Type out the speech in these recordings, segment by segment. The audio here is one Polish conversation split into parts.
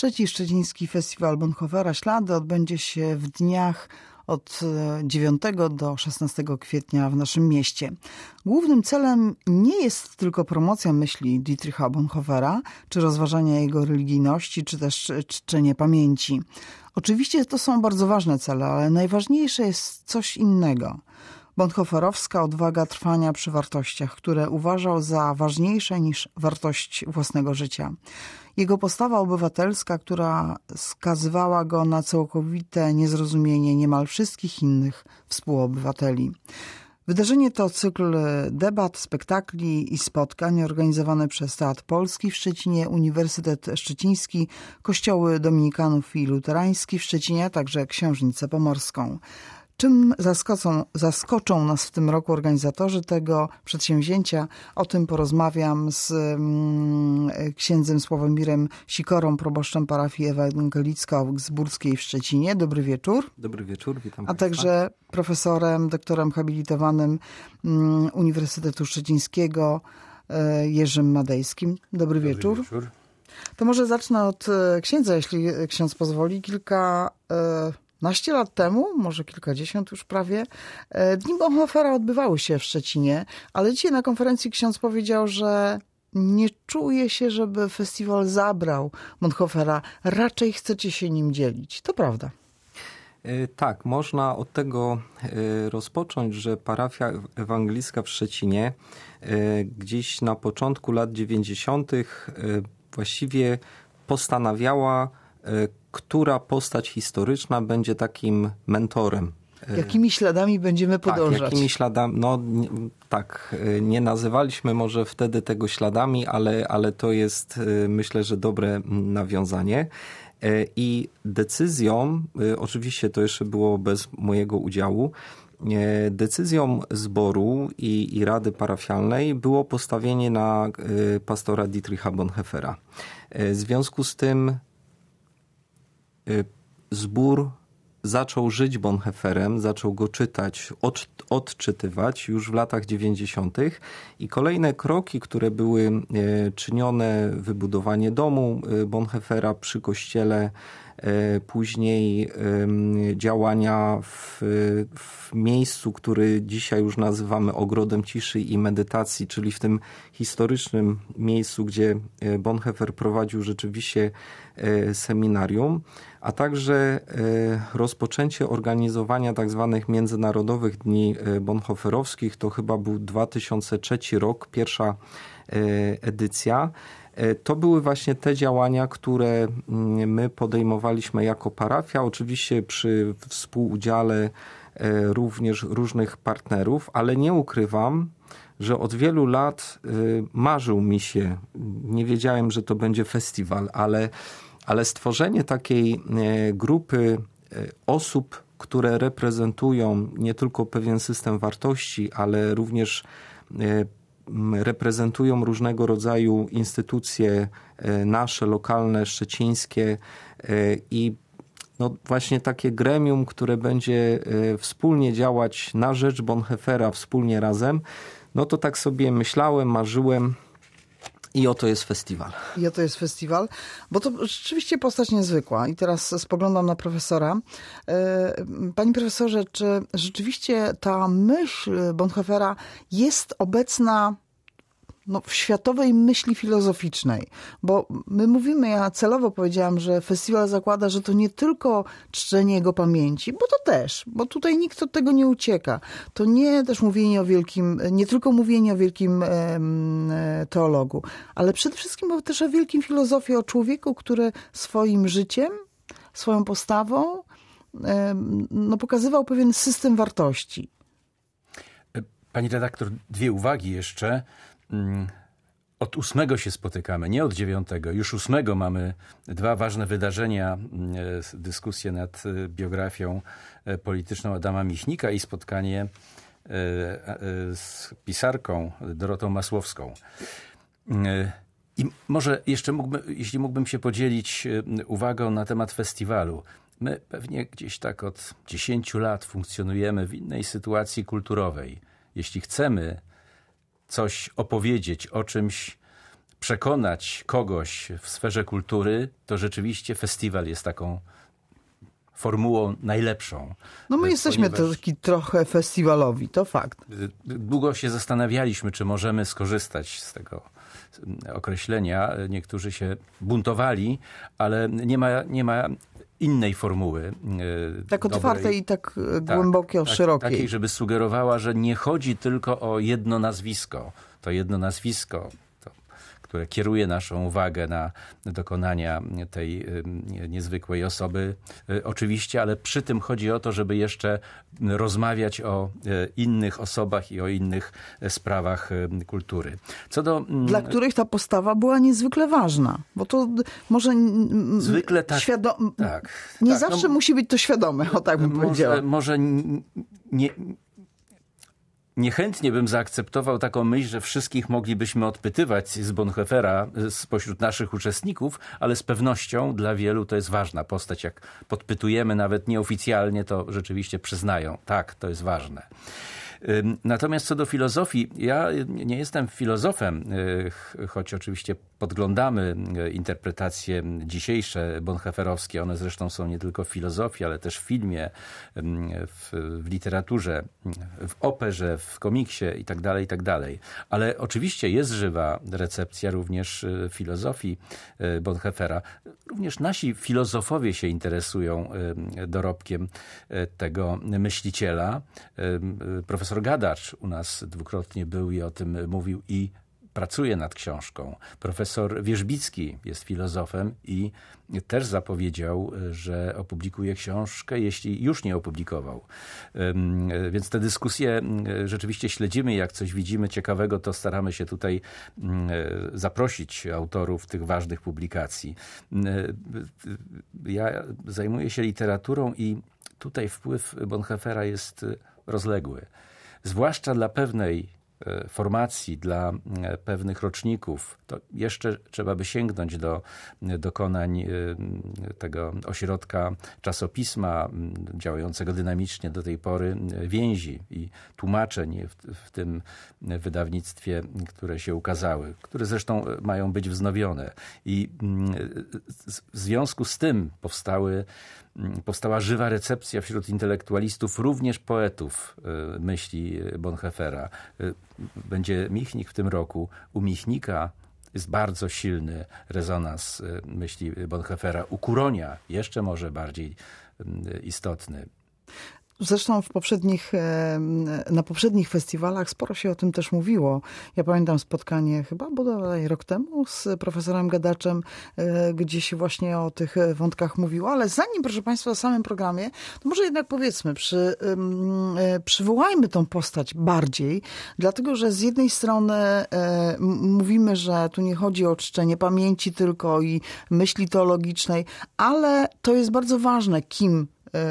Trzeci Szczeciński Festiwal Bonhoeffera Ślady odbędzie się w dniach od 9 do 16 kwietnia w naszym mieście. Głównym celem nie jest tylko promocja myśli Dietricha Bonhoeffera, czy rozważania jego religijności, czy też czczenie pamięci. Oczywiście to są bardzo ważne cele, ale najważniejsze jest coś innego. Bonhoefferowska odwaga trwania przy wartościach, które uważał za ważniejsze niż wartość własnego życia. Jego postawa obywatelska, która skazywała go na całkowite niezrozumienie niemal wszystkich innych współobywateli. Wydarzenie to cykl debat, spektakli i spotkań organizowany przez Teatr Polski w Szczecinie, Uniwersytet Szczeciński, Kościoły Dominikanów i Luterański w Szczecinie, a także Księżnicę Pomorską. Czym zaskoczą nas w tym roku organizatorzy tego przedsięwzięcia? O tym porozmawiam z księdzem Sławomirem Sikorą, proboszczem parafii ewangelicko-augsburskiej w Szczecinie. Dobry wieczór. Dobry wieczór, witam Państwa. A także profesorem, doktorem habilitowanym Uniwersytetu Szczecińskiego Jerzym Madejskim. Dobry wieczór. To może zacznę od księdza, jeśli ksiądz pozwoli. Kilkanaście lat temu, może kilkadziesiąt już prawie, Dni Bonhoeffera odbywały się w Szczecinie, ale dzisiaj na konferencji ksiądz powiedział, że nie czuje się, żeby festiwal zabrał Bonhoeffera. Raczej chcecie się nim dzielić. To prawda. Tak, można od tego rozpocząć, że parafia ewangelicka w Szczecinie gdzieś na początku lat 90. właściwie postanawiała, która postać historyczna będzie takim mentorem. Jakimi śladami będziemy podążać? Tak, jakimi śladami, nie nazywaliśmy może wtedy tego śladami, ale to jest, myślę, że dobre nawiązanie. I decyzją, oczywiście to jeszcze było bez mojego udziału, decyzją zboru i Rady Parafialnej było postawienie na pastora Dietricha Bonhoeffera. W związku z tym zbór zaczął żyć Bonhoefferem, zaczął go czytać, odczytywać już w latach 90. i kolejne kroki, które były czynione, wybudowanie domu Bonhoeffera przy kościele, później działania w miejscu, który dzisiaj już nazywamy Ogrodem Ciszy i Medytacji, czyli w tym historycznym miejscu, gdzie Bonhoeffer prowadził rzeczywiście seminarium, a także rozpoczęcie organizowania tak zwanych Międzynarodowych Dni Bonhoefferowskich. To chyba był 2003 rok, pierwsza edycja. To były właśnie te działania, które my podejmowaliśmy jako parafia, oczywiście przy współudziale również różnych partnerów, ale nie ukrywam, że od wielu lat marzył mi się, nie wiedziałem, że to będzie festiwal, ale stworzenie takiej grupy osób, które reprezentują nie tylko pewien system wartości, ale również reprezentują różnego rodzaju instytucje nasze, lokalne, szczecińskie i właśnie takie gremium, które będzie wspólnie działać na rzecz Bonhoeffera, wspólnie razem, to tak sobie myślałem, marzyłem. I oto jest festiwal. Bo to rzeczywiście postać niezwykła. I teraz spoglądam na profesora. Panie profesorze, czy rzeczywiście ta myśl Bonhoeffera jest obecna w światowej myśli filozoficznej? Bo my mówimy, ja celowo powiedziałam, że festiwal zakłada, że to nie tylko czczenie jego pamięci, bo to też, bo tutaj nikt od tego nie ucieka. To nie też nie tylko mówienie o wielkim teologu, ale przede wszystkim też o wielkim filozofie, o człowieku, który swoim życiem, swoją postawą pokazywał pewien system wartości. Pani redaktor, 2 uwagi jeszcze. Od 8 się spotykamy, nie od 9. Już 8 mamy 2 ważne wydarzenia, dyskusję nad biografią polityczną Adama Michnika i spotkanie z pisarką Dorotą Masłowską. I może jeszcze jeśli mógłbym się podzielić uwagą na temat festiwalu. My pewnie gdzieś tak od 10 lat funkcjonujemy w innej sytuacji kulturowej. Jeśli chcemy coś opowiedzieć o czymś przekonać kogoś w sferze kultury, to rzeczywiście festiwal jest taką formułą najlepszą. No my jesteśmy taki trochę festiwalowi, to fakt. Długo się zastanawialiśmy, czy możemy skorzystać z tego określenia. Niektórzy się buntowali, ale nie ma innej formuły. Tak otwartej i tak głębokiej, szerokiej. Takiej, żeby sugerowała, że nie chodzi tylko o jedno nazwisko. To jedno nazwisko, które kieruje naszą uwagę na dokonania tej niezwykłej osoby. Oczywiście, ale przy tym chodzi o to, żeby jeszcze rozmawiać o innych osobach i o innych sprawach kultury. Dla których ta postawa była niezwykle ważna, bo to może zwykle nie zawsze musi być to świadome, o tak bym powiedziała. Może niechętnie bym zaakceptował taką myśl, że wszystkich moglibyśmy odpytywać z Bonhoeffera spośród naszych uczestników, ale z pewnością dla wielu to jest ważna postać. Jak podpytujemy nawet nieoficjalnie, to rzeczywiście przyznają, tak, to jest ważne. Natomiast co do filozofii, ja nie jestem filozofem, choć oczywiście podglądamy interpretacje dzisiejsze bonhoefferowskie. One zresztą są nie tylko w filozofii, ale też w filmie, w literaturze, w operze, w komiksie itd., itd. Ale oczywiście jest żywa recepcja również filozofii Bonhoeffera. Również nasi filozofowie się interesują dorobkiem tego myśliciela. Profesor Gadacz u nas dwukrotnie był i o tym mówił i pracuje nad książką. Profesor Wierzbicki jest filozofem i też zapowiedział, że opublikuje książkę, jeśli już nie opublikował. Więc te dyskusje rzeczywiście śledzimy. Jak coś widzimy ciekawego, to staramy się tutaj zaprosić autorów tych ważnych publikacji. Ja zajmuję się literaturą i tutaj wpływ Bonhoeffera jest rozległy. Zwłaszcza dla pewnej formacji, dla pewnych roczników. To jeszcze trzeba by sięgnąć do dokonań tego ośrodka czasopisma działającego dynamicznie do tej pory, więzi i tłumaczeń w tym wydawnictwie, które się ukazały, które zresztą mają być wznowione. I w związku z tym powstała żywa recepcja wśród intelektualistów, również poetów myśli Bonhoeffera. Będzie Michnik w tym roku. U Michnika jest bardzo silny rezonans myśli Bonhoeffera. U Kuronia jeszcze może bardziej istotny. Zresztą na poprzednich festiwalach sporo się o tym też mówiło. Ja pamiętam spotkanie chyba bodaj rok temu z profesorem Gadaczem, gdzie się właśnie o tych wątkach mówiło. Ale zanim, proszę Państwa, o samym programie, to może jednak powiedzmy, przywołajmy tą postać bardziej, dlatego że z jednej strony mówimy, że tu nie chodzi o czczenie pamięci tylko i myśli teologicznej, ale to jest bardzo ważne, kim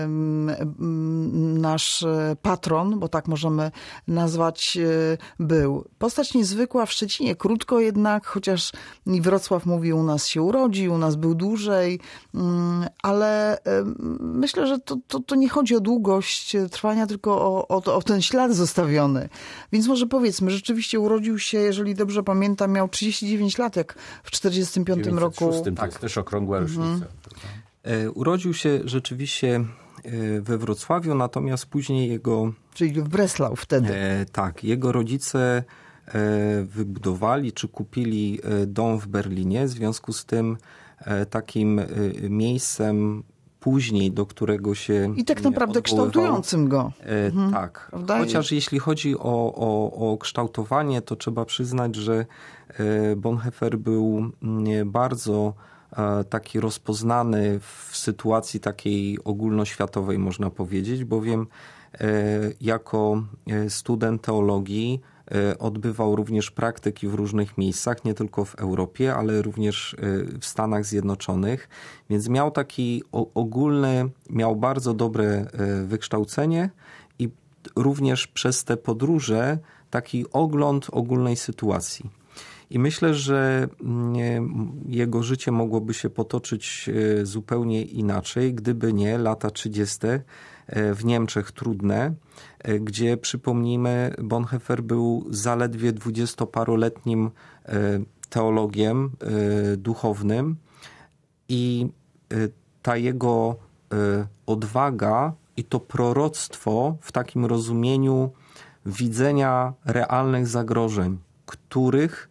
nasz patron, bo tak możemy nazwać, był. Postać niezwykła w Szczecinie, krótko jednak, chociaż Wrocław mówi, u nas się urodził, u nas był dłużej, ale myślę, że to nie chodzi o długość trwania, tylko o ten ślad zostawiony. Więc może powiedzmy, rzeczywiście urodził się, jeżeli dobrze pamiętam, miał 39 lat, jak w 1945 roku. Tak, to jest też okrągła rocznica. Urodził się rzeczywiście we Wrocławiu, natomiast później Czyli w Breslau wtedy. Tak, jego rodzice wybudowali czy kupili dom w Berlinie. W związku z tym takim miejscem później, do którego się i tak naprawdę kształtującym go. Tak. Prawda? Chociaż jeśli chodzi o kształtowanie, to trzeba przyznać, że Bonhoeffer był bardzo taki rozpoznany w sytuacji takiej ogólnoświatowej, można powiedzieć, bowiem jako student teologii odbywał również praktyki w różnych miejscach, nie tylko w Europie, ale również w Stanach Zjednoczonych, więc miał taki miał bardzo dobre wykształcenie i również przez te podróże taki ogląd ogólnej sytuacji. I myślę, że jego życie mogłoby się potoczyć zupełnie inaczej, gdyby nie lata 30. w Niemczech trudne, gdzie, przypomnijmy, Bonhoeffer był zaledwie 20-paroletnim teologiem duchownym i ta jego odwaga i to proroctwo w takim rozumieniu widzenia realnych zagrożeń, których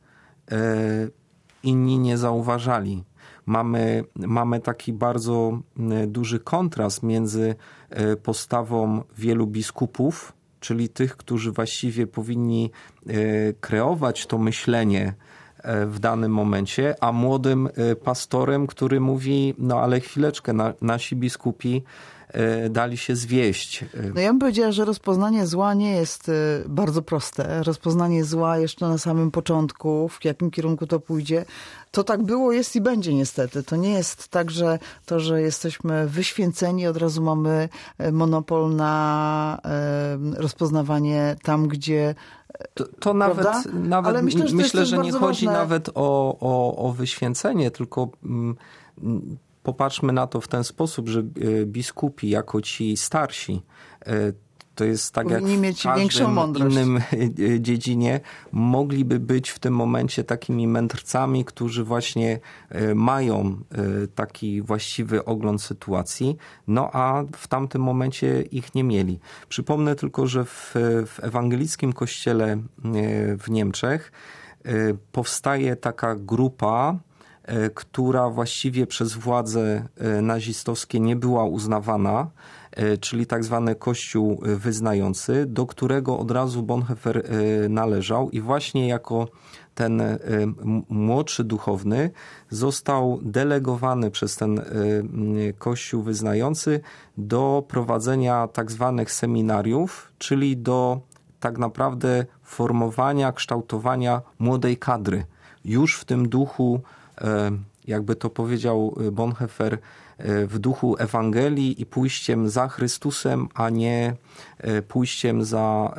inni nie zauważali. Mamy taki bardzo duży kontrast między postawą wielu biskupów, czyli tych, którzy właściwie powinni kreować to myślenie w danym momencie, a młodym pastorem, który mówi, no ale chwileczkę, nasi biskupi dali się zwieść. No ja bym powiedziała, że rozpoznanie zła nie jest bardzo proste. Rozpoznanie zła jeszcze na samym początku, w jakim kierunku to pójdzie, to tak było, jest i będzie niestety. To nie jest tak, że to, że jesteśmy wyświęceni, od razu mamy monopol na rozpoznawanie tam, gdzie... To nawet myślę, że nie chodzi nawet o wyświęcenie, tylko popatrzmy na to w ten sposób, że biskupi jako ci starsi, to jest tak jak w każdym innym dziedzinie, mogliby być w tym momencie takimi mędrcami, którzy właśnie mają taki właściwy ogląd sytuacji, no a w tamtym momencie ich nie mieli. Przypomnę tylko, że w ewangelickim kościele w Niemczech powstaje taka grupa, która właściwie przez władze nazistowskie nie była uznawana, czyli tak zwany Kościół wyznający, do którego od razu Bonhoeffer należał i właśnie jako ten młodszy duchowny został delegowany przez ten Kościół wyznający do prowadzenia tak zwanych seminariów, czyli do tak naprawdę formowania, kształtowania młodej kadry. Już w tym duchu, jakby to powiedział Bonhoeffer, w duchu Ewangelii i pójściem za Chrystusem, a nie pójściem za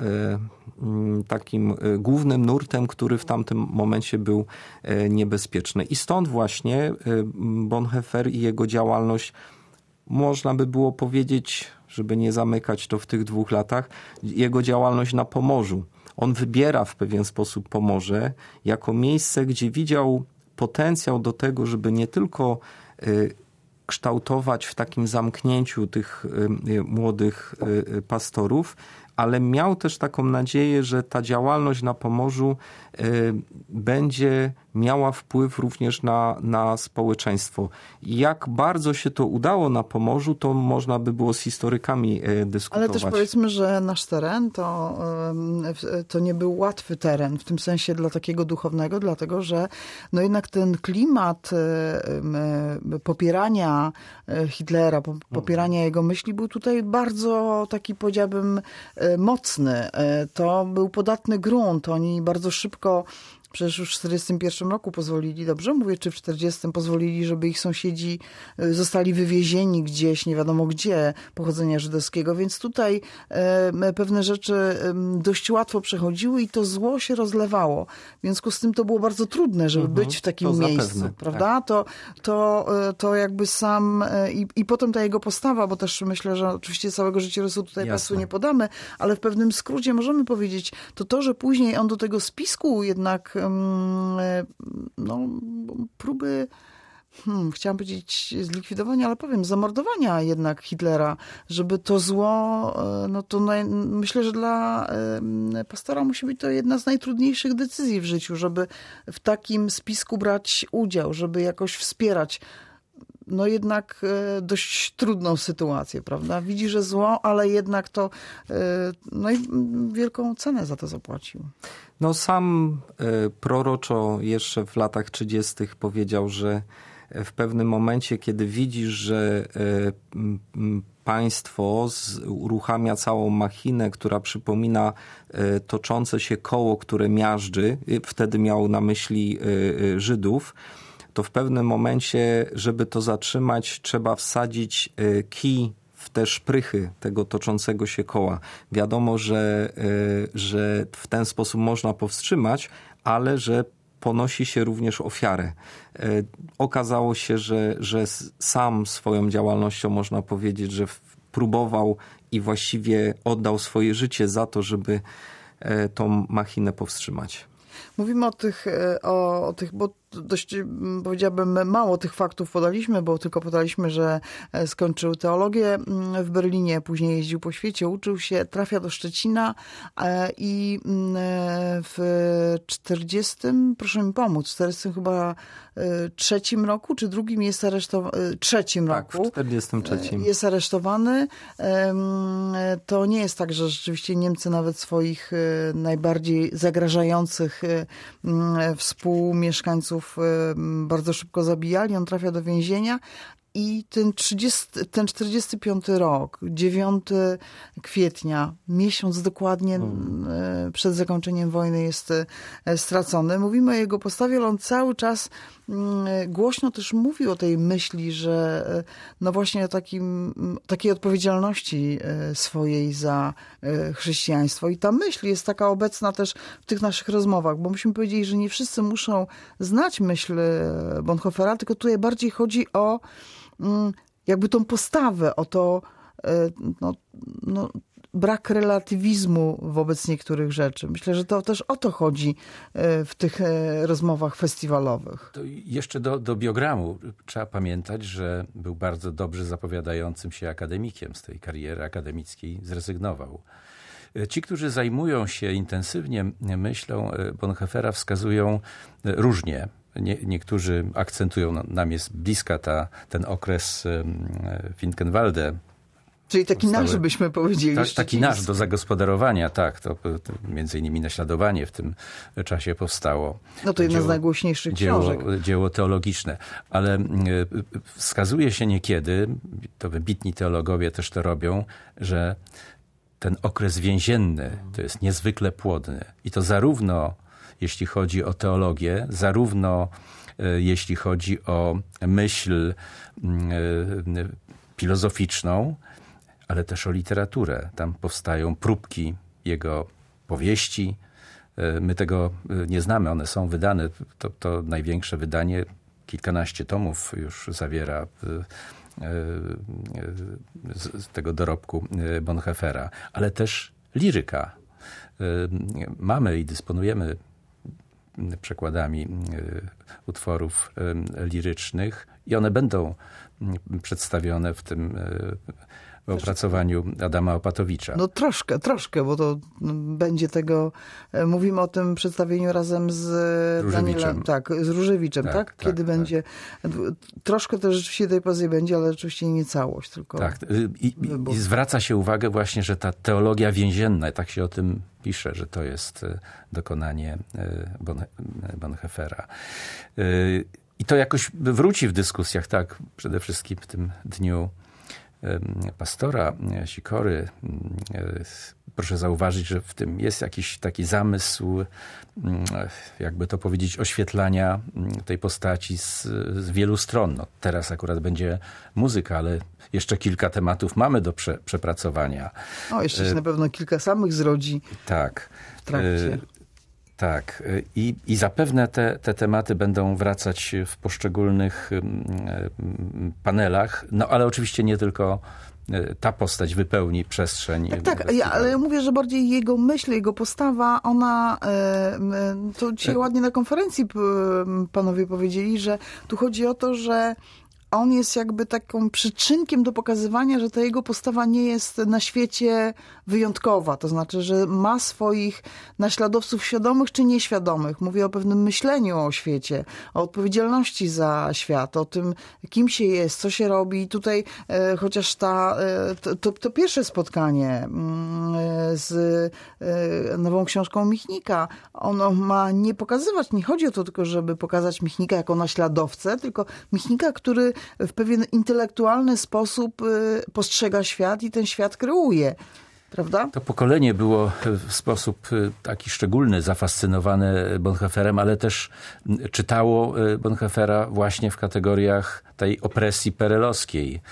takim głównym nurtem, który w tamtym momencie był niebezpieczny. I stąd właśnie Bonhoeffer i jego działalność, można by było powiedzieć, żeby nie zamykać to w tych 2 latach, jego działalność na Pomorzu. On wybiera w pewien sposób Pomorze jako miejsce, gdzie widział potencjał do tego, żeby nie tylko kształtować w takim zamknięciu tych młodych pastorów, ale miał też taką nadzieję, że ta działalność na Pomorzu będzie miała wpływ również na społeczeństwo. Jak bardzo się to udało na Pomorzu, to można by było z historykami dyskutować. Ale też powiedzmy, że nasz teren to nie był łatwy teren, w tym sensie dla takiego duchownego, dlatego że no jednak ten klimat popierania Hitlera, popierania jego myśli był tutaj bardzo taki, powiedziałbym, mocny. To był podatny grunt. Oni bardzo szybko, przecież już w 1941 roku pozwolili, dobrze mówię, czy w 1940 pozwolili, żeby ich sąsiedzi zostali wywiezieni gdzieś, nie wiadomo gdzie, pochodzenia żydowskiego, więc tutaj pewne rzeczy dość łatwo przechodziły i to zło się rozlewało. W związku z tym to było bardzo trudne, żeby być w takim miejscu, zapewne, prawda? Tak. To jakby sam i potem ta jego postawa, bo też myślę, że oczywiście całego życiorysu tutaj Państwu nie podamy, ale w pewnym skrócie możemy powiedzieć, to, że później on do tego spisku jednak próby, chciałam powiedzieć zlikwidowania, ale powiem zamordowania jednak Hitlera, żeby to zło, myślę, że dla pastora musi być to jedna z najtrudniejszych decyzji w życiu, żeby w takim spisku brać udział, żeby jakoś wspierać jednak dość trudną sytuację, prawda? Widzi, że zło, ale jednak to i wielką cenę za to zapłacił. Sam proroczo jeszcze w latach 30. powiedział, że w pewnym momencie, kiedy widzisz, że państwo uruchamia całą machinę, która przypomina toczące się koło, które miażdży, wtedy miał na myśli Żydów, to w pewnym momencie, żeby to zatrzymać, trzeba wsadzić kij w te szprychy tego toczącego się koła. Wiadomo, że w ten sposób można powstrzymać, ale że ponosi się również ofiarę. Okazało się, że sam swoją działalnością, można powiedzieć, że próbował i właściwie oddał swoje życie za to, żeby tą machinę powstrzymać. Mówimy o tych, bo dość, powiedziałabym, mało tych faktów podaliśmy, bo tylko podaliśmy, że skończył teologię w Berlinie, później jeździł po świecie, uczył się, trafia do Szczecina i w 40, proszę mi pomóc, 40 chyba trzecim roku, czy drugim jest aresztowany, trzecim tak, roku. w 43. Jest aresztowany. To nie jest tak, że rzeczywiście Niemcy nawet swoich najbardziej zagrażających współmieszkańców bardzo szybko zabijali. On trafia do więzienia i ten 45 rok, 9 kwietnia, miesiąc dokładnie przed zakończeniem wojny jest stracony. Mówimy o jego postawie, ale on cały czas głośno też mówił o tej myśli, że no właśnie o takiej odpowiedzialności swojej za chrześcijaństwo. I ta myśl jest taka obecna też w tych naszych rozmowach, bo myśmy powiedzieli, że nie wszyscy muszą znać myśl Bonhoeffera, tylko tutaj bardziej chodzi o jakby tą postawę, o to brak relatywizmu wobec niektórych rzeczy. Myślę, że to też o to chodzi w tych rozmowach festiwalowych. To jeszcze do biogramu trzeba pamiętać, że był bardzo dobrze zapowiadającym się akademikiem. Z tej kariery akademickiej zrezygnował. Ci, którzy zajmują się intensywnie myślą Bonhoeffera, wskazują różnie. Niektórzy akcentują, nam jest bliska ten okres Finkenwalde. Czyli taki nasz, byśmy powiedzieli. Taki nasz do zagospodarowania, tak. To między innymi Naśladowanie w tym czasie powstało. No to jedna z najgłośniejszych książek. Dzieło teologiczne. Ale wskazuje się niekiedy, to wybitni teologowie też to robią, że ten okres więzienny to jest niezwykle płodny. I to zarówno jeśli chodzi o teologię, zarówno jeśli chodzi o myśl filozoficzną, ale też o literaturę. Tam powstają próbki jego powieści. My tego nie znamy, one są wydane. To największe wydanie, kilkanaście tomów już zawiera z tego dorobku Bonhoeffera, ale też liryka. Mamy i dysponujemy przekładami utworów lirycznych i one będą przedstawione w tym opracowaniu Adama Opatowicza. No troszkę, bo to będzie tego, mówimy o tym przedstawieniu razem z Danielem, z Różewiczem, tak? Kiedy będzie, troszkę też rzeczywiście tej poezji będzie, ale rzeczywiście nie całość, tylko... Tak, i zwraca się uwagę właśnie, że ta teologia więzienna, tak się o tym pisze, że to jest dokonanie Bonhoeffera. I to jakoś wróci w dyskusjach, tak, przede wszystkim w tym dniu pastora Sikory. Proszę zauważyć, że w tym jest jakiś taki zamysł, jakby to powiedzieć, oświetlania tej postaci z wielu stron. No, teraz akurat będzie muzyka, ale jeszcze kilka tematów mamy do przepracowania. Jeszcze się na pewno kilka samych zrodzi w trakcie. Tak. I zapewne te tematy będą wracać w poszczególnych panelach, no ale oczywiście nie tylko ta postać wypełni przestrzeń. Tak, ale ja mówię, że bardziej jego myśl, jego postawa, ona, to dzisiaj ładnie na konferencji panowie powiedzieli, że tu chodzi o to, że on jest jakby taką przyczynkiem do pokazywania, że ta jego postawa nie jest na świecie wyjątkowa. To znaczy, że ma swoich naśladowców świadomych czy nieświadomych. Mówię o pewnym myśleniu o świecie, o odpowiedzialności za świat, o tym, kim się jest, co się robi. I tutaj chociaż to pierwsze spotkanie z nową książką Michnika, ono ma nie pokazywać, nie chodzi o to tylko, żeby pokazać Michnika jako naśladowcę, tylko Michnika, który w pewien intelektualny sposób postrzega świat i ten świat kreuje. Prawda? To pokolenie było w sposób taki szczególny zafascynowane Bonhoefferem, ale też czytało Bonhoeffera właśnie w kategoriach tej opresji perelowskiej.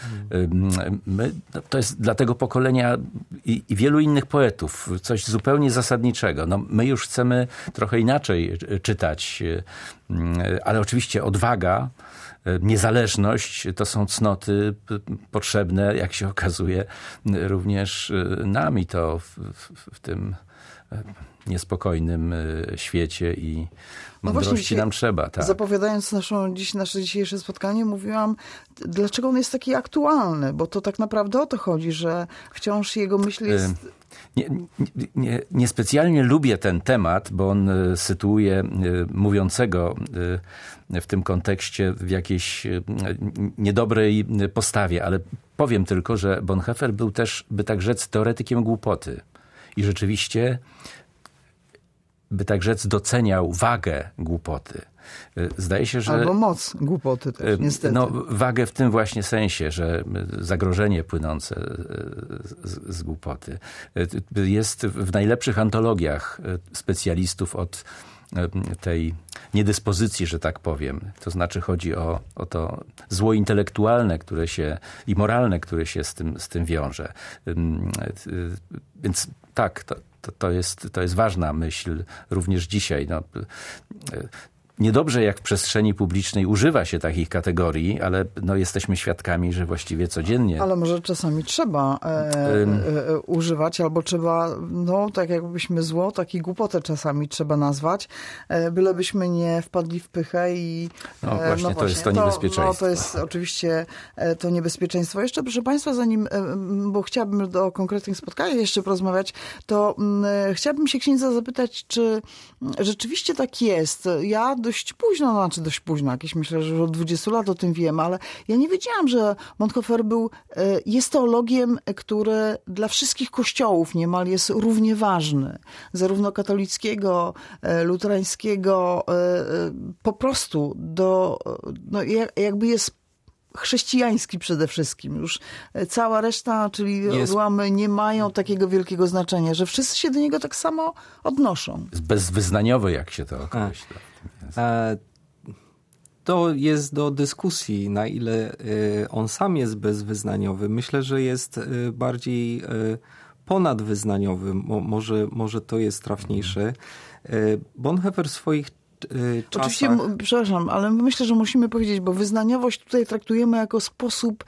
To jest dla tego pokolenia i wielu innych poetów coś zupełnie zasadniczego. No, my już chcemy trochę inaczej czytać, ale oczywiście odwaga, niezależność to są cnoty potrzebne, jak się okazuje, również nam i to w tym niespokojnym świecie i mądrości nam trzeba. Tak. Zapowiadając nasze dzisiejsze spotkanie, mówiłam, dlaczego on jest taki aktualny, bo to tak naprawdę o to chodzi, że wciąż jego myśl jest... Niespecjalnie lubię ten temat, bo on sytuuje mówiącego w tym kontekście w jakiejś niedobrej postawie, ale powiem tylko, że Bonhoeffer był też, by tak rzec, teoretykiem głupoty. I rzeczywiście, by tak rzec, doceniał wagę głupoty. Zdaje się, że... Albo moc głupoty też, niestety. No, wagę w tym właśnie sensie, że zagrożenie płynące z głupoty jest w najlepszych antologiach specjalistów od tej niedyspozycji, że tak powiem. To znaczy chodzi o to zło intelektualne, i moralne, które się z tym wiąże. Więc tak, to jest ważna myśl również dzisiaj. No, niedobrze, jak w przestrzeni publicznej używa się takich kategorii, ale jesteśmy świadkami, że właściwie codziennie. Ale może czasami trzeba używać, albo trzeba, tak jakbyśmy zło, tak i głupotę czasami trzeba nazwać, bylebyśmy nie wpadli w pychę i... Właśnie, to jest to niebezpieczeństwo. To jest oczywiście to niebezpieczeństwo. Jeszcze, proszę Państwa, bo chciałabym o konkretnych spotkaniach jeszcze porozmawiać, to chciałabym się księdza zapytać, czy rzeczywiście tak jest. Ja dość późno, jakieś myślę, że już od 20 lat o tym wiem, ale ja nie wiedziałam, że Bonhoeffer jest teologiem, który dla wszystkich kościołów niemal jest równie ważny. Zarówno katolickiego, luterańskiego, po prostu jakby jest chrześcijański przede wszystkim. Już cała reszta, czyli odłamy, nie mają takiego wielkiego znaczenia, że wszyscy się do niego tak samo odnoszą. Bezwyznaniowy, jak się to określa. To jest do dyskusji, na ile on sam jest bezwyznaniowy. Myślę, że jest bardziej ponadwyznaniowy. Może to jest trafniejsze. Bonhoeffer w swoich czasach... Oczywiście, przepraszam, ale myślę, że musimy powiedzieć, bo wyznaniowość tutaj traktujemy jako sposób,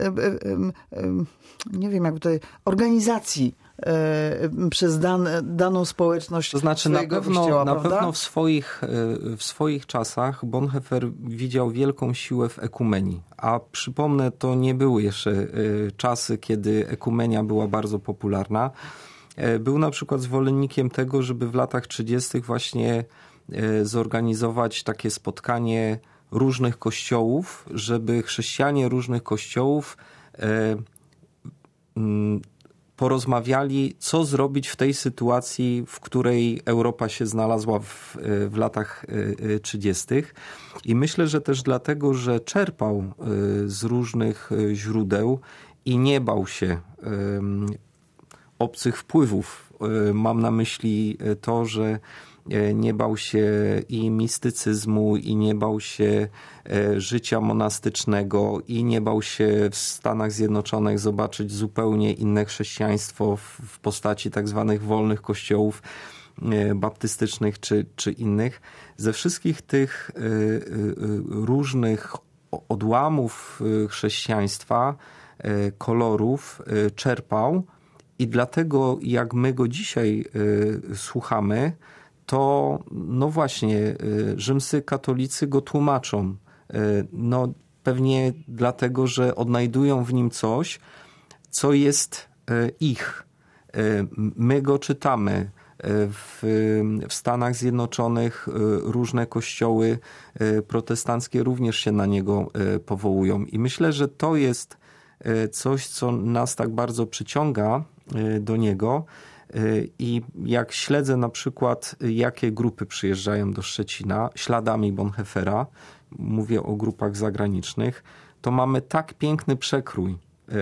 nie wiem, jakby tutaj organizacji przez daną społeczność. To znaczy na pewno w swoich czasach Bonhoeffer widział wielką siłę w ekumenii. A przypomnę, to nie były jeszcze czasy, kiedy ekumenia była bardzo popularna. Był na przykład zwolennikiem tego, żeby w latach 30. właśnie zorganizować takie spotkanie różnych kościołów, żeby chrześcijanie różnych kościołów porozmawiali, co zrobić w tej sytuacji, w której Europa się znalazła w latach 30. I myślę, że też dlatego, że czerpał z różnych źródeł i nie bał się obcych wpływów. Mam na myśli to, że nie bał się i mistycyzmu, i nie bał się życia monastycznego, i nie bał się w Stanach Zjednoczonych zobaczyć zupełnie inne chrześcijaństwo w postaci tak zwanych wolnych kościołów baptystycznych czy innych. Ze wszystkich tych różnych odłamów chrześcijaństwa, kolorów czerpał i dlatego jak my go dzisiaj słuchamy, to właśnie rzymscy katolicy go tłumaczą. Pewnie dlatego, że odnajdują w nim coś, co jest ich. My go czytamy. W Stanach Zjednoczonych różne kościoły protestanckie również się na niego powołują. I myślę, że to jest coś, co nas tak bardzo przyciąga do niego. I jak śledzę na przykład, jakie grupy przyjeżdżają do Szczecina śladami Bonhoeffera, mówię o grupach zagranicznych, to mamy tak piękny przekrój.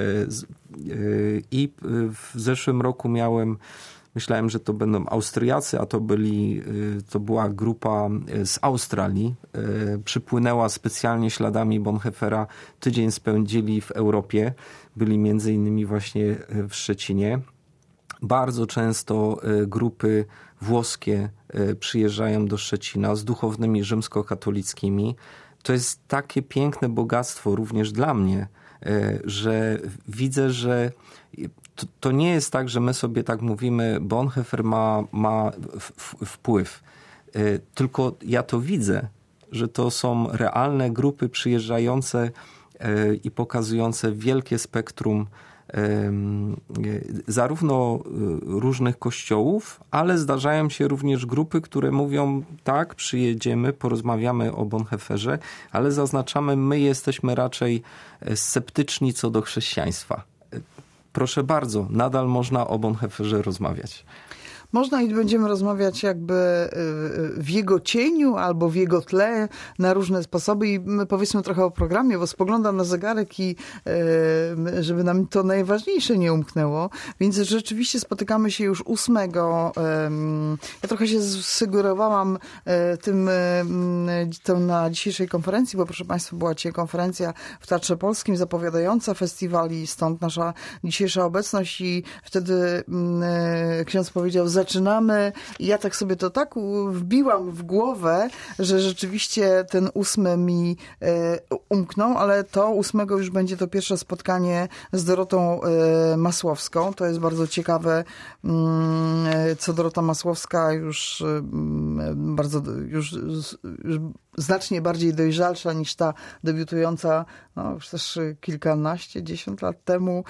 I w zeszłym roku myślałem, że to będą Austriacy, a to była grupa z Australii. Przypłynęła specjalnie śladami Bonhoeffera. Tydzień spędzili w Europie. Byli między innymi właśnie w Szczecinie. Bardzo często grupy włoskie przyjeżdżają do Szczecina z duchownymi rzymskokatolickimi. To jest takie piękne bogactwo również dla mnie, że widzę, że to nie jest tak, że my sobie tak mówimy, Bonhoeffer ma wpływ. Tylko ja to widzę, że to są realne grupy przyjeżdżające i pokazujące wielkie spektrum zarówno różnych kościołów, ale zdarzają się również grupy, które mówią, tak, przyjedziemy, porozmawiamy o Bonhoefferze, ale zaznaczamy, my jesteśmy raczej sceptyczni co do chrześcijaństwa. Proszę bardzo, nadal można o Bonhoefferze rozmawiać. Można i będziemy rozmawiać jakby w jego cieniu albo w jego tle na różne sposoby i my powiedzmy trochę o programie, bo spoglądam na zegarek i żeby nam to najważniejsze nie umknęło. Więc rzeczywiście spotykamy się już 8. Ja trochę się sugerowałam tym na dzisiejszej konferencji, bo proszę Państwa, była dzisiaj konferencja w Teatrze Polskim zapowiadająca festiwal i stąd nasza dzisiejsza obecność i wtedy ksiądz powiedział, zaczynamy i ja tak sobie to tak wbiłam w głowę, że rzeczywiście ten 8 mi umknął, ale to 8 już będzie to pierwsze spotkanie z Dorotą Masłowską. To jest bardzo ciekawe, co Dorota Masłowska już znacznie bardziej dojrzalsza niż ta debiutująca już też kilkanaście, 10 lat temu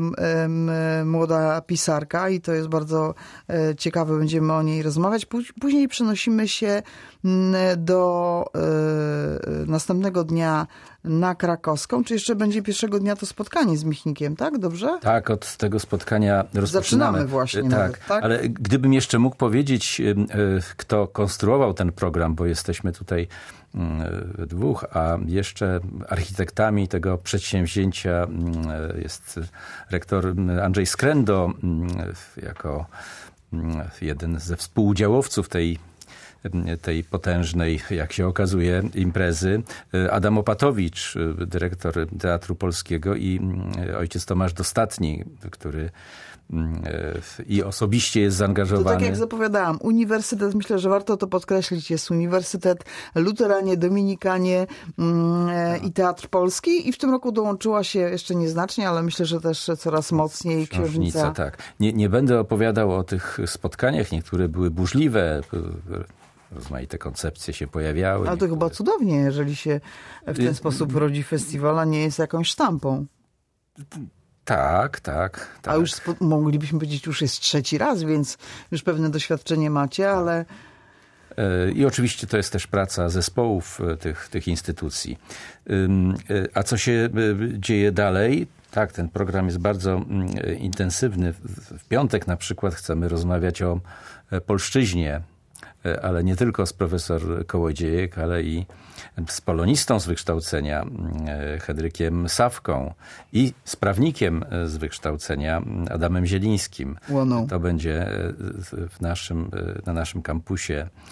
młoda pisarka i to jest bardzo ciekawe, będziemy o niej rozmawiać. Później przenosimy się do następnego dnia na Krakowską, czy jeszcze będzie pierwszego dnia to spotkanie z Michnikiem, tak? Dobrze? Tak, od tego spotkania rozpoczynamy. Zaczynamy właśnie tak, nawet, tak? Ale gdybym jeszcze mógł powiedzieć, kto konstruował ten program, bo jesteśmy tutaj dwóch, a jeszcze architektami tego przedsięwzięcia jest rektor Andrzej Skrendo, jako jeden ze współudziałowców tej potężnej, jak się okazuje, imprezy. Adam Opatowicz, dyrektor Teatru Polskiego i ojciec Tomasz Dostatni, który i osobiście jest zaangażowany. To tak jak zapowiadałam, uniwersytet, myślę, że warto to podkreślić, jest uniwersytet, luteranie, dominikanie i Teatr Polski i w tym roku dołączyła się jeszcze nieznacznie, ale myślę, że też coraz mocniej Książnica. Tak. Nie będę opowiadał o tych spotkaniach, niektóre były burzliwe, rozmaite koncepcje się pojawiały. Ale to chyba cudownie, jeżeli się w ten sposób rodzi festiwal, a nie jest jakąś sztampą. Tak. A już moglibyśmy powiedzieć, już jest 3. raz, więc już pewne doświadczenie macie, ale... I oczywiście to jest też praca zespołów tych instytucji. A co się dzieje dalej? Tak, ten program jest bardzo intensywny. W piątek na przykład chcemy rozmawiać o polszczyźnie, ale nie tylko z profesor Kołodziejek, ale i z polonistą z wykształcenia Henrykiem Sawką i z prawnikiem z wykształcenia Adamem Zielińskim. Łoną. To będzie na naszym kampusie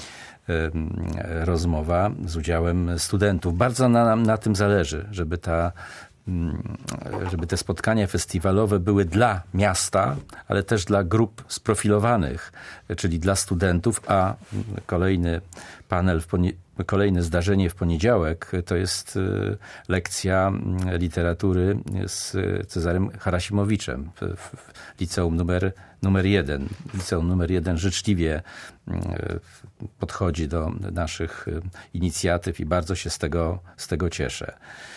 rozmowa z udziałem studentów. Bardzo nam na tym zależy, żeby te spotkania festiwalowe były dla miasta, ale też dla grup sprofilowanych, czyli dla studentów, a kolejny panel, kolejne zdarzenie w poniedziałek to jest lekcja literatury z Cezarym Harasimowiczem w liceum numer 1. Liceum numer 1 życzliwie podchodzi do naszych inicjatyw i bardzo się z tego cieszę.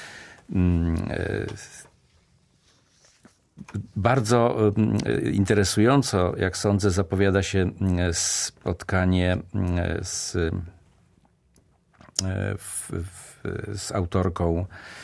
Bardzo interesująco, jak sądzę, zapowiada się spotkanie z autorką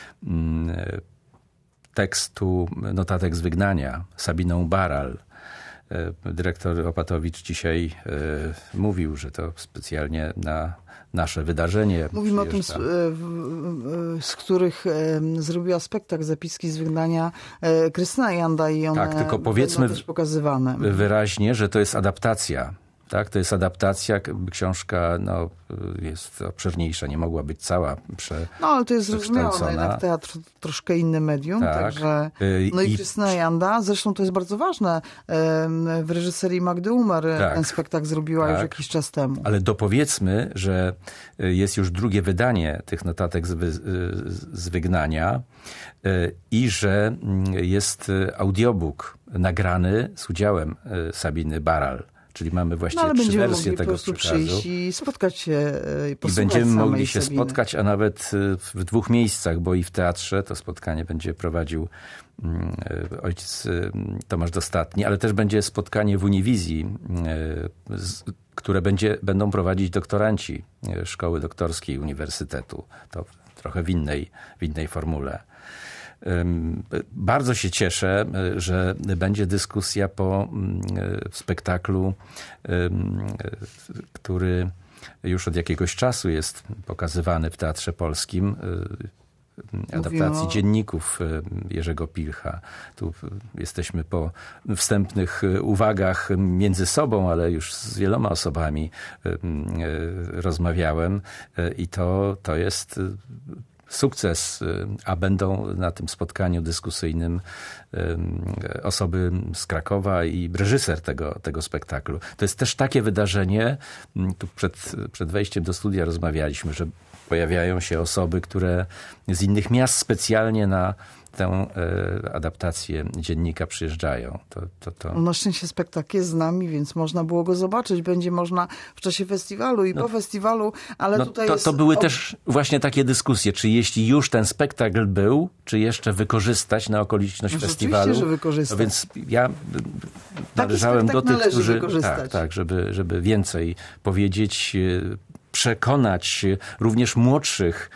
tekstu Notatek z wygnania, Sabiną Baral. Dyrektor Opatowicz dzisiaj mówił, że to specjalnie na nasze wydarzenie. Mówimy o tym, z których zrobiła spektakl Zapiski z wygnania Krystyna Janda i one tak, tylko powiedzmy też pokazywane. Wyraźnie, że to jest adaptacja Tak, to jest adaptacja, książka jest obszerniejsza, nie mogła być cała ale to jest zrozumiałe, jednak teatr troszkę inne medium, tak. Także i Krystyna Janda, zresztą to jest bardzo ważne, w reżyserii Magdy Umer ten spektakl zrobiła już jakiś czas temu. Ale dopowiedzmy, że jest już drugie wydanie tych notatek z Wygnania i że jest audiobook nagrany z udziałem Sabiny Baral. Czyli mamy właściwie 3 wersje tego przekazu. Przyjść i spotkać się, i będziemy mogli się spotkać, a nawet w 2 miejscach, bo i w teatrze to spotkanie będzie prowadził ojciec Tomasz Dostatni, ale też będzie spotkanie w Uniwizji, które będą prowadzić doktoranci Szkoły Doktorskiej Uniwersytetu. To trochę w innej formule. Bardzo się cieszę, że będzie dyskusja po spektaklu, który już od jakiegoś czasu jest pokazywany w Teatrze Polskim. Adaptacji dzienników Jerzego Pilcha. Tu jesteśmy po wstępnych uwagach między sobą, ale już z wieloma osobami rozmawiałem i to jest sukces, a będą na tym spotkaniu dyskusyjnym osoby z Krakowa i reżyser tego spektaklu. To jest też takie wydarzenie, tu przed wejściem do studia rozmawialiśmy, że pojawiają się osoby, które z innych miast specjalnie na tę adaptację dziennika przyjeżdżają. Na szczęście spektakl jest z nami, więc można było go zobaczyć. Będzie można w czasie festiwalu i po festiwalu, ale tutaj to były też właśnie takie dyskusje, czy jeśli już ten spektakl był, czy jeszcze wykorzystać na okoliczność festiwalu. Oczywiście, że wykorzystać. Więc ja należałem do tych, którzy żeby więcej powiedzieć, przekonać również młodszych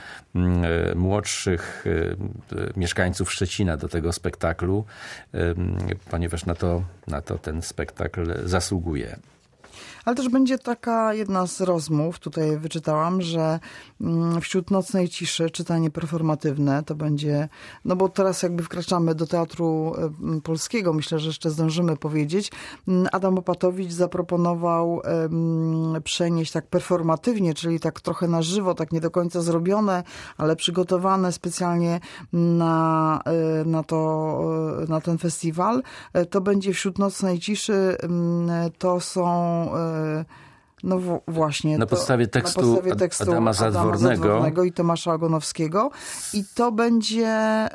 mieszkańców Szczecina do tego spektaklu, ponieważ na to ten spektakl zasługuje. Ale też będzie taka jedna z rozmów, tutaj wyczytałam, że wśród nocnej ciszy czytanie performatywne to będzie, bo teraz jakby wkraczamy do Teatru Polskiego, myślę, że jeszcze zdążymy powiedzieć. Adam Opatowicz zaproponował przenieść tak performatywnie, czyli tak trochę na żywo, tak nie do końca zrobione, ale przygotowane specjalnie na ten festiwal. To będzie wśród nocnej ciszy, to są właśnie. Na podstawie tekstu Adama Zadwornego i Tomasza Ogonowskiego. I to będzie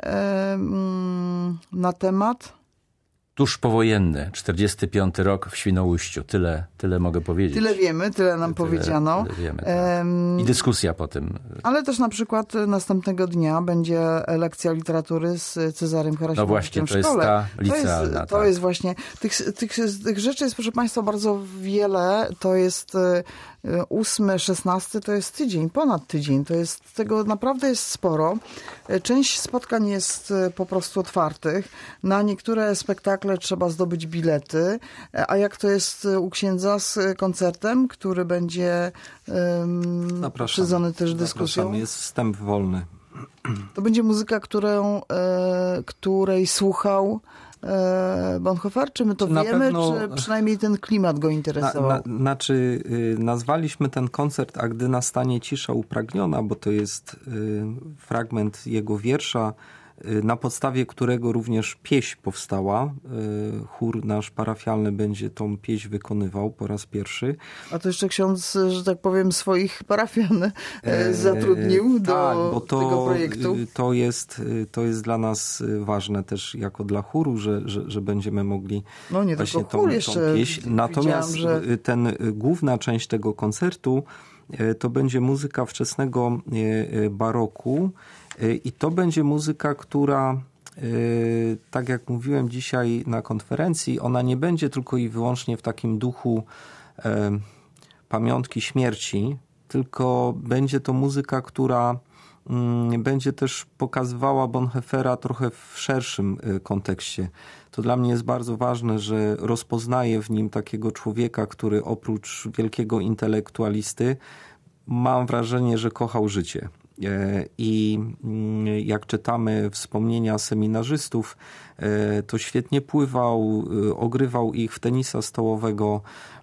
na temat... Tuż powojenny, 45 rok w Świnoujściu. Tyle mogę powiedzieć. Tyle wiemy, tyle nam powiedziano. Tyle wiemy, tak. I dyskusja po tym. Ale też na przykład następnego dnia będzie lekcja literatury z Cezarym Harasiewicz. No właśnie, to jest ta licealna. To jest właśnie... Tych rzeczy jest, proszę Państwa, bardzo wiele. To jest 8, 16, to jest tydzień, ponad tydzień. Tego naprawdę jest sporo. Część spotkań jest po prostu otwartych. Na niektóre spektakle trzeba zdobyć bilety. A jak to jest u księdza z koncertem, który będzie przydzony też dyskusją? Jest wstęp wolny. To będzie muzyka, której słuchał Bonhoeffer? Czy my to wiemy, czy przynajmniej ten klimat go interesował? Nazwaliśmy ten koncert A gdy nastanie cisza upragniona, bo to jest fragment jego wiersza, na podstawie którego również pieśń powstała. Chór nasz parafialny będzie tą pieśń wykonywał po raz pierwszy. A to jeszcze ksiądz, że tak powiem, swoich parafian zatrudnił do tego projektu. To jest dla nas ważne też jako dla chóru, że będziemy mogli nie właśnie tylko chór tą pieśń. Natomiast główna część tego koncertu to będzie muzyka wczesnego baroku. I to będzie muzyka, która, tak jak mówiłem dzisiaj na konferencji, ona nie będzie tylko i wyłącznie w takim duchu pamiątki śmierci, tylko będzie to muzyka, która będzie też pokazywała Bonhoeffera trochę w szerszym kontekście. To dla mnie jest bardzo ważne, że rozpoznaję w nim takiego człowieka, który oprócz wielkiego intelektualisty, mam wrażenie, że kochał życie. I jak czytamy wspomnienia seminarzystów, to świetnie pływał, ogrywał ich w tenisa stołowego,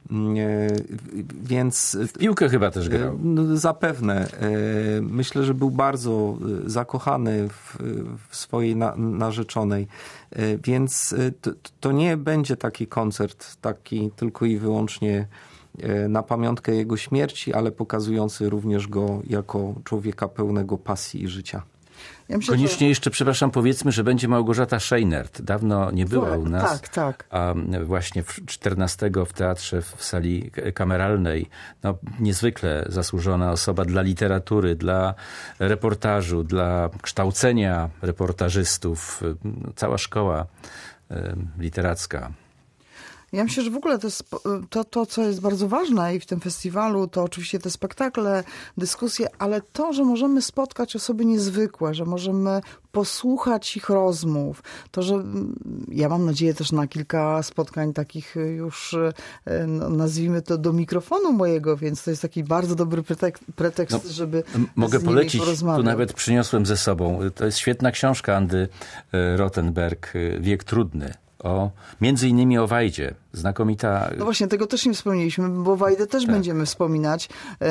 więc... W piłkę chyba też grał. No, zapewne. Myślę, że był bardzo zakochany w swojej narzeczonej, więc to nie będzie taki koncert, taki tylko i wyłącznie na pamiątkę jego śmierci, ale pokazujący również go jako człowieka pełnego pasji i życia. Ja myślę, Koniecznie jeszcze, przepraszam, powiedzmy, że będzie Małgorzata Scheinert. Dawno nie była u nas. Tak. A właśnie 14 w teatrze w sali kameralnej. No, niezwykle zasłużona osoba dla literatury, dla reportażu, dla kształcenia reportażystów. Cała szkoła literacka. Ja myślę, że w ogóle to, co jest bardzo ważne i w tym festiwalu, to oczywiście te spektakle, dyskusje, ale to, że możemy spotkać osoby niezwykłe, że możemy posłuchać ich rozmów. To, że ja mam nadzieję też na kilka spotkań takich już, no, nazwijmy to do mikrofonu mojego, więc to jest taki bardzo dobry pretekst, żeby mogę z nimi polecić, porozmawiać. tu nawet przyniosłem ze sobą. To jest świetna książka Andy Rothenberg, Wiek trudny. Między innymi o Wajdzie. Znakomita... No właśnie, tego też nie wspomnieliśmy, bo Wajdę też będziemy wspominać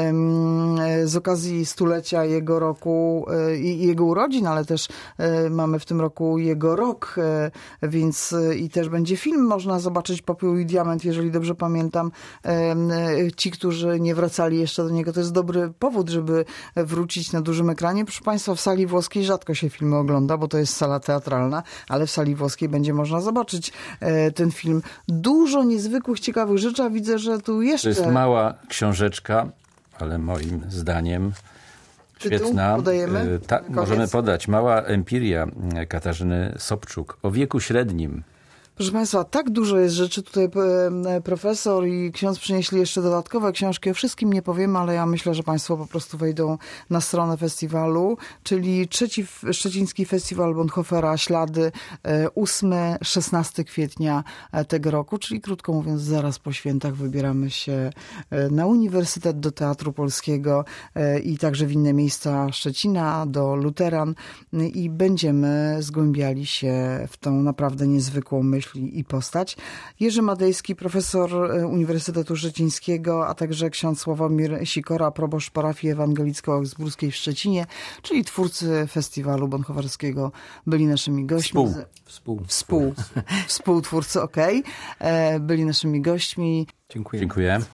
z okazji stulecia jego roku i jego urodzin, ale też mamy w tym roku jego rok, więc i też będzie film, można zobaczyć Popiół i Diament, jeżeli dobrze pamiętam. Ci, którzy nie wracali jeszcze do niego, to jest dobry powód, żeby wrócić na dużym ekranie. Proszę Państwa, w sali włoskiej rzadko się filmy ogląda, bo to jest sala teatralna, ale w sali włoskiej będzie można zobaczyć ten film. Dużo niezwykłych, ciekawych rzeczy, a widzę, że tu jeszcze... To jest mała książeczka, ale moim zdaniem świetna. Podajemy? Możemy podać. Mała empiria Katarzyny Sobczuk o wieku średnim. Proszę Państwa, tak dużo jest rzeczy. Tutaj profesor i ksiądz przynieśli jeszcze dodatkowe książki. O wszystkim nie powiemy, ale ja myślę, że Państwo po prostu wejdą na stronę festiwalu, czyli trzeci Szczeciński Festiwal Bonhoeffera, Ślady, 8-16 kwietnia tego roku, czyli krótko mówiąc zaraz po świętach wybieramy się na Uniwersytet do Teatru Polskiego i także w inne miejsca Szczecina, do Luteran i będziemy zgłębiali się w tą naprawdę niezwykłą myśl i postać. Jerzy Madejski, profesor Uniwersytetu Szczecińskiego, a także ksiądz Sławomir Sikora, proboszcz parafii ewangelicko-augsburskiej w Szczecinie, czyli twórcy festiwalu bonhoefferskiego, byli naszymi gośćmi. Współtwórcy, byli naszymi gośćmi. Dziękuję. Dziękuję.